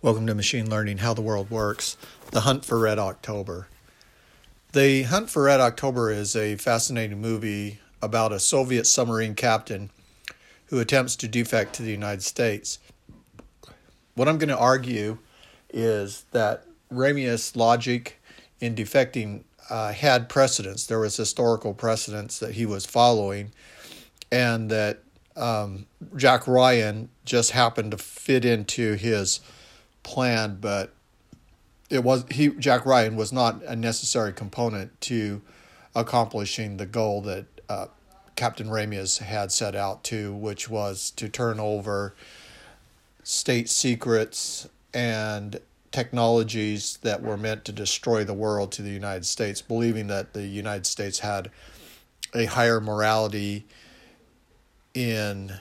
Welcome to Machine Learning, How the World Works, The Hunt for Red October. The Hunt for Red October is a fascinating movie about a Soviet submarine captain who attempts to defect to the United States. What I'm going to argue is that Ramius' logic in defecting had precedence. There was historical precedence that he was following, and that Jack Ryan just happened to fit into his plan, but Jack Ryan was not a necessary component to accomplishing the goal that Captain Ramius had set out to, which was to turn over state secrets and technologies that were meant to destroy the world to the United States, believing that the United States had a higher morality in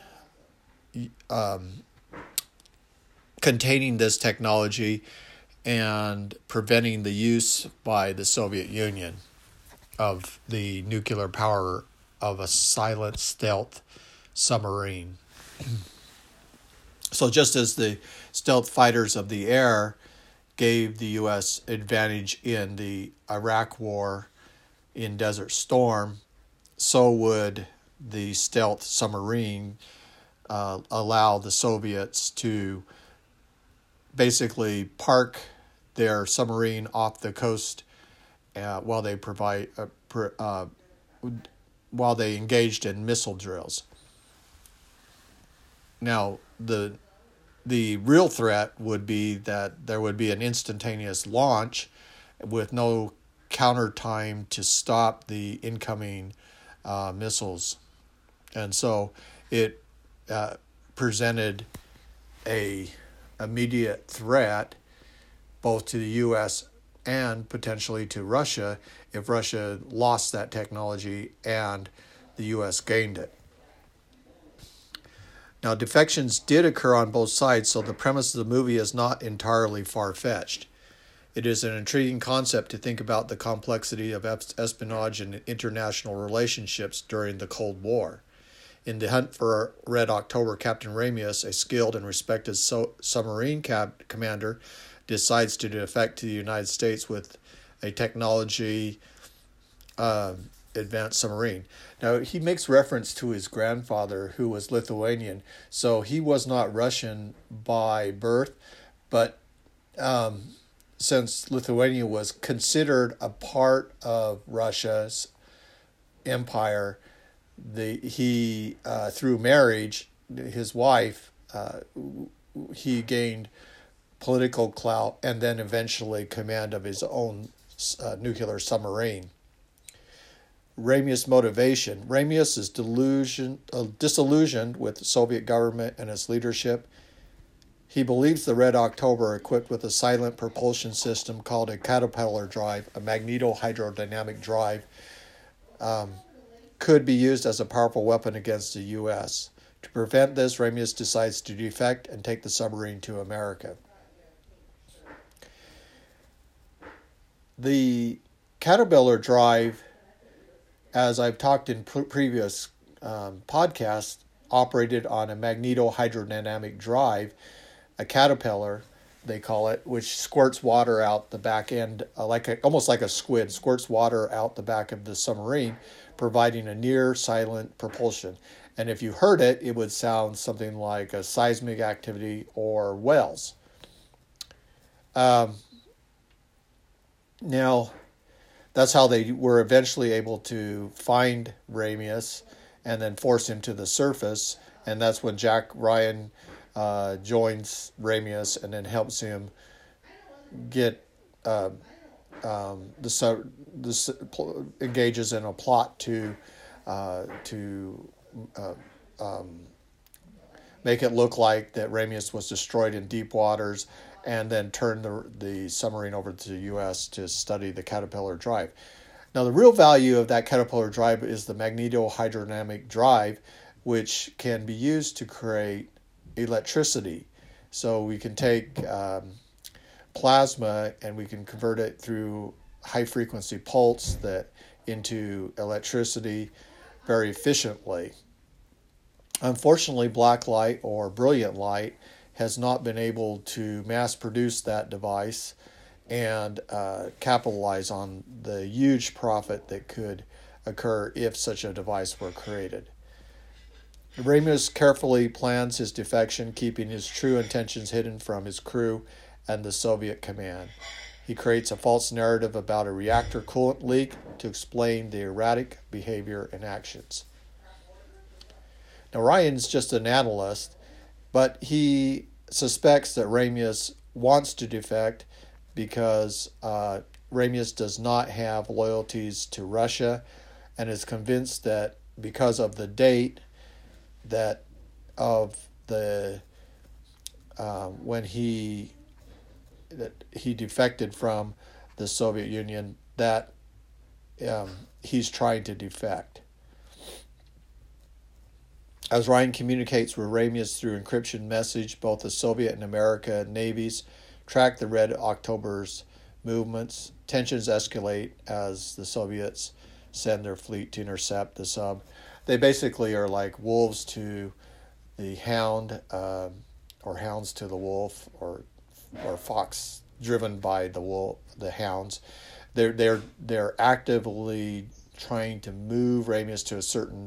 containing this technology and preventing the use by the Soviet Union of the nuclear power of a silent stealth submarine. So just as the stealth fighters of the air gave the U.S. advantage in the Iraq War in Desert Storm, so would the stealth submarine allow the Soviets to basically park their submarine off the coast while they engaged in missile drills. Now, the real threat would be that there would be an instantaneous launch with no counter time to stop the incoming missiles, and so it presented a immediate threat both to the U.S. and potentially to Russia if Russia lost that technology and the U.S. gained it. Now, defections did occur on both sides, so the premise of the movie is not entirely far-fetched. It is an intriguing concept to think about the complexity of espionage and international relationships during the Cold War. In The Hunt for Red October, Captain Ramius, a skilled and respected submarine commander, decides to defect to the United States with a technology advanced submarine. Now, he makes reference to his grandfather, who was Lithuanian, so he was not Russian by birth, but since Lithuania was considered a part of Russia's empire, through marriage, his wife, he gained political clout and then eventually command of his own nuclear submarine. Ramius' motivation. Ramius is disillusioned with the Soviet government and its leadership. He believes the Red October, equipped with a silent propulsion system called a caterpillar drive, a magneto-hydrodynamic drive, could be used as a powerful weapon against the U.S. To prevent this, Ramius decides to defect and take the submarine to America. The caterpillar drive, as I've talked in previous podcasts, operated on a magneto-hydrodynamic drive, a caterpillar, they call it, which squirts water out the back end, almost like a squid, squirts water out the back of the submarine, providing a near-silent propulsion. And if you heard it, it would sound something like a seismic activity or whales. Now, that's how they were eventually able to find Ramius and then force him to the surface. And that's when Jack Ryan joins Ramius and then helps him get engages in a plot to make it look like that Ramius was destroyed in deep waters, and then turn the submarine over to the U.S. to study the caterpillar drive. Now, the real value of that caterpillar drive is the magneto-hydrodynamic drive, which can be used to create electricity. So we can take plasma and we can convert it through high-frequency pulse into electricity very efficiently. Unfortunately, black light or brilliant light has not been able to mass produce that device and capitalize on the huge profit that could occur if such a device were created. Ramius carefully plans his defection, keeping his true intentions hidden from his crew and the Soviet command. He creates a false narrative about a reactor coolant leak to explain the erratic behavior and actions. Now, Ryan's just an analyst, but he suspects that Ramius wants to defect because Ramius does not have loyalties to Russia and is convinced that because of the date that of the when he defected from the Soviet Union, that he's trying to defect. As Ryan communicates with Ramius through encryption message, both the Soviet and American navies track the Red October's movements. Tensions escalate as the Soviets send their fleet to intercept the sub. They basically are like wolves to the hound, or hounds to the wolf, or fox driven by the hounds. They're actively trying to move Ramius to a certain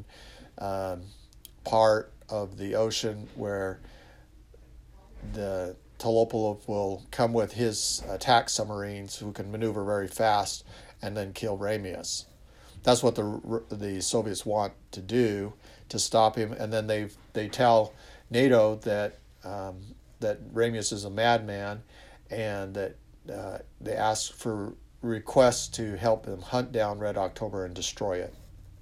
part of the ocean where the Tolopolov will come with his attack submarines who can maneuver very fast and then kill Ramius. That's what the Soviets want to do to stop him, and then they tell NATO that that Ramius is a madman, and that they ask for requests to help them hunt down Red October and destroy it.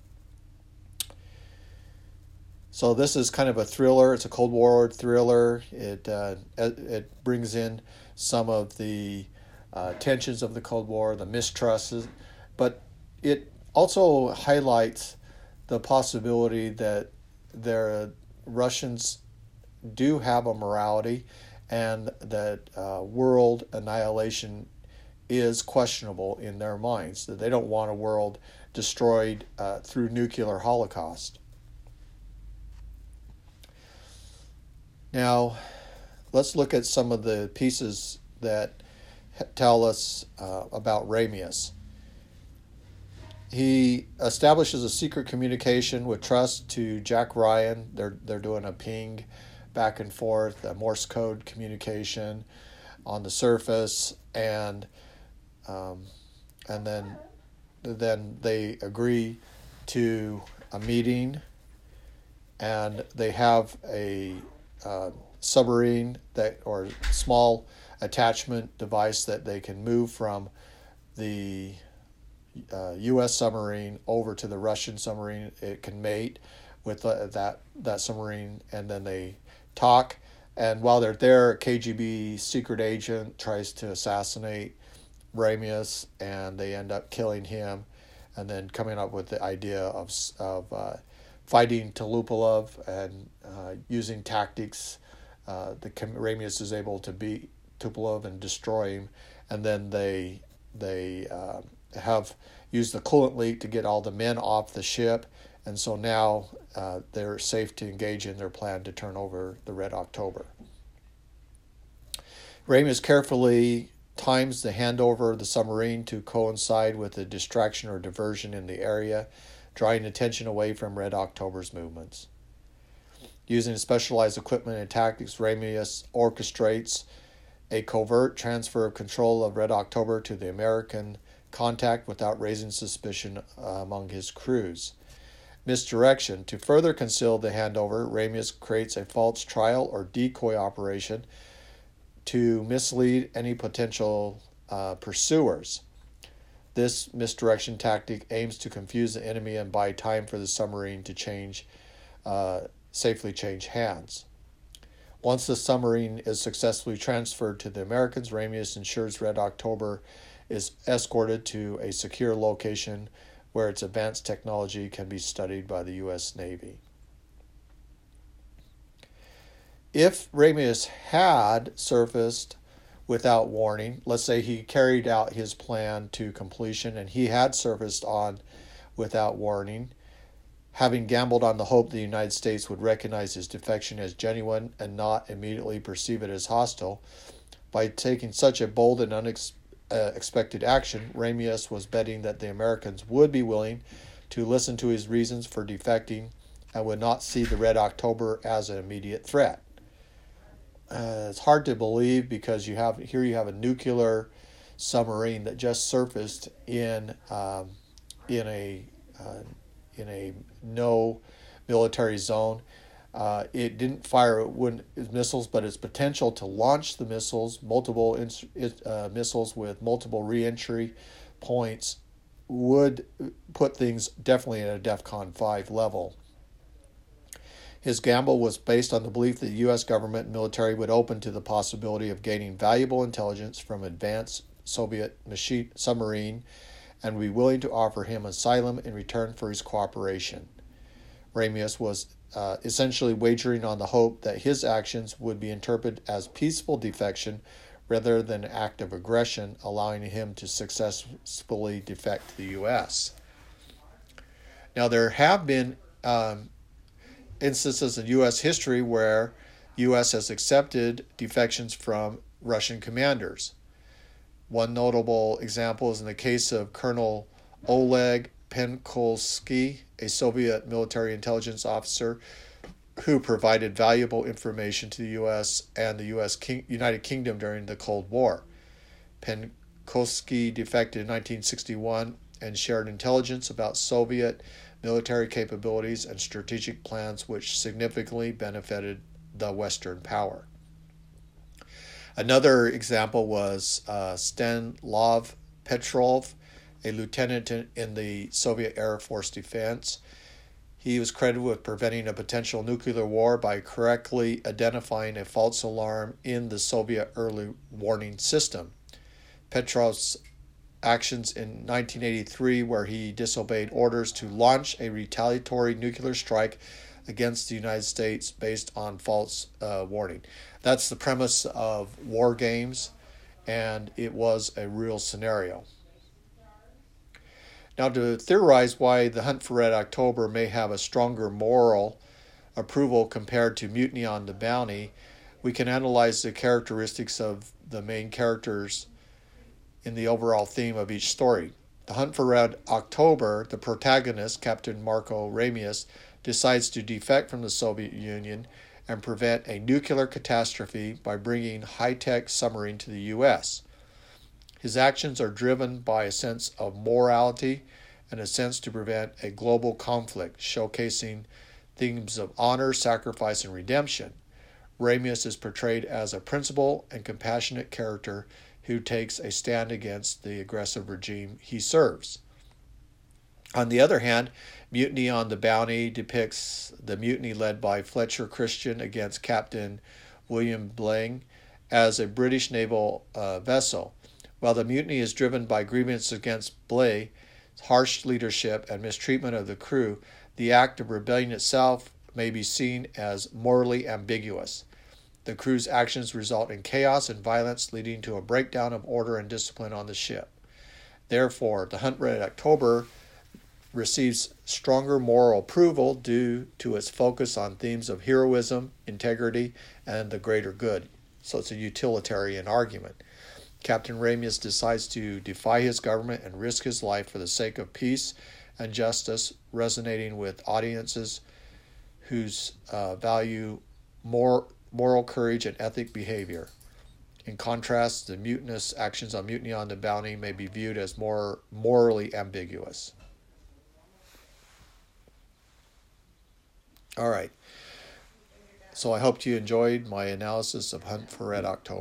So this is kind of a thriller. It's a Cold War thriller. It brings in some of the tensions of the Cold War, the mistrusts, but it also highlights the possibility that Russians do have a morality, and that world annihilation is questionable in their minds, that they don't want a world destroyed through nuclear holocaust. Now, let's look at some of the pieces that tell us about Ramius. He establishes a secret communication with trust to Jack Ryan. They're doing a ping back and forth, a Morse code communication on the surface, and then they agree to a meeting, and they have a submarine or small attachment device that they can move from the U.S. submarine over to the Russian submarine. It can mate with that submarine, and then they talk. And while they're there, a KGB secret agent tries to assassinate Ramius, and they end up killing him, and then coming up with the idea of fighting Tolopolov and using tactics. Ramius is able to beat Tupolev and destroy him, and then they have used the coolant leak to get all the men off the ship, and so now they're safe to engage in their plan to turn over the Red October. Ramius carefully times the handover of the submarine to coincide with a distraction or diversion in the area, drawing attention away from Red October's movements. Using specialized equipment and tactics, Ramius orchestrates a covert transfer of control of Red October to the American contact without raising suspicion among his crews. Misdirection. To further conceal the handover, Ramius creates a false trial or decoy operation to mislead any potential pursuers. This misdirection tactic aims to confuse the enemy and buy time for the submarine to safely change hands. Once the submarine is successfully transferred to the Americans, Ramius ensures Red October is escorted to a secure location where its advanced technology can be studied by the U.S. Navy. If Ramius had surfaced without warning, let's say he carried out his plan to completion and he had surfaced on without warning, having gambled on the hope the United States would recognize his defection as genuine and not immediately perceive it as hostile. By taking such a bold and unexpected action, Ramius was betting that the Americans would be willing to listen to his reasons for defecting and would not see the Red October as an immediate threat. It's hard to believe because you have a nuclear submarine that just surfaced in a no military zone. It didn't fire missiles, but its potential to launch the missiles, multiple missiles with multiple re-entry points, would put things definitely at a DEFCON 5 level. His gamble was based on the belief that the U.S. government and military would open to the possibility of gaining valuable intelligence from advanced Soviet submarine and be willing to offer him asylum in return for his cooperation. Ramius was essentially wagering on the hope that his actions would be interpreted as peaceful defection rather than an act of aggression, allowing him to successfully defect to the U.S. Now, there have been instances in U.S. history where U.S. has accepted defections from Russian commanders. One notable example is in the case of Colonel Oleg Penkovsky, a Soviet military intelligence officer who provided valuable information to the U.S. and the United Kingdom during the Cold War. Penkovsky defected in 1961 and shared intelligence about Soviet military capabilities and strategic plans which significantly benefited the Western power. Another example was Stanislav Petrov, a lieutenant in the Soviet Air Force Defense. He was credited with preventing a potential nuclear war by correctly identifying a false alarm in the Soviet early warning system. Petrov's actions in 1983, where he disobeyed orders to launch a retaliatory nuclear strike against the United States based on false warning. That's the premise of war games, and it was a real scenario. Now, to theorize why the Hunt for Red October may have a stronger moral approval compared to Mutiny on the Bounty, we can analyze the characteristics of the main characters in the overall theme of each story. The Hunt for Red October, the protagonist, Captain Marco Ramius, decides to defect from the Soviet Union and prevent a nuclear catastrophe by bringing high-tech submarine to the U.S. His actions are driven by a sense of morality and a sense to prevent a global conflict, showcasing themes of honor, sacrifice, and redemption. Ramius is portrayed as a principled and compassionate character who takes a stand against the aggressive regime he serves. On the other hand, Mutiny on the Bounty depicts the mutiny led by Fletcher Christian against Captain William Bling as a British naval vessel. While the mutiny is driven by grievances against Bling's harsh leadership and mistreatment of the crew, the act of rebellion itself may be seen as morally ambiguous. The crew's actions result in chaos and violence, leading to a breakdown of order and discipline on the ship. Therefore, the Hunt for Red October receives stronger moral approval due to its focus on themes of heroism, integrity, and the greater good. So it's a utilitarian argument. Captain Ramius decides to defy his government and risk his life for the sake of peace and justice, resonating with audiences whose value moral courage and ethic behavior. In contrast, the mutinous actions on Mutiny on the Bounty may be viewed as more morally ambiguous. All right. So I hope you enjoyed my analysis of Hunt for Red October.